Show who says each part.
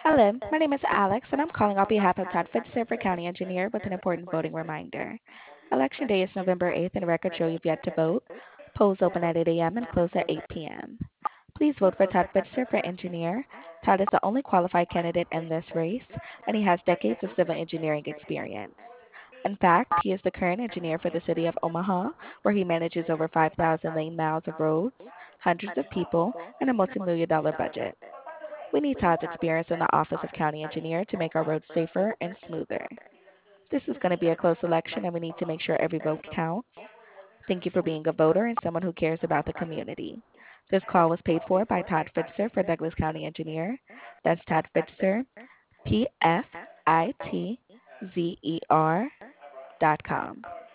Speaker 1: Hello, my name is Alex, and I'm calling on behalf of Todd Fitzgerald County Engineer with an important voting reminder. Election day is November 8th, and records show you've yet to vote. Polls open at 8 a.m. and close at 8 p.m. Please vote for Todd Fitzgerald for engineer. Todd is the only qualified candidate in this race, and he has decades of civil engineering experience. In fact, he is the current engineer for the city of Omaha, where he manages over 5,000 lane miles of roads, hundreds of people, and a multi-million-dollar budget. We need Todd's experience in the office of county engineer to make our roads safer and smoother. This is going to be a close election, and we need to make sure every vote counts. Thank you for being a voter and someone who cares about the community. This call was paid for by Todd Fitzer for Douglas County Engineer. That's Todd Fitzer, PFITZER.com.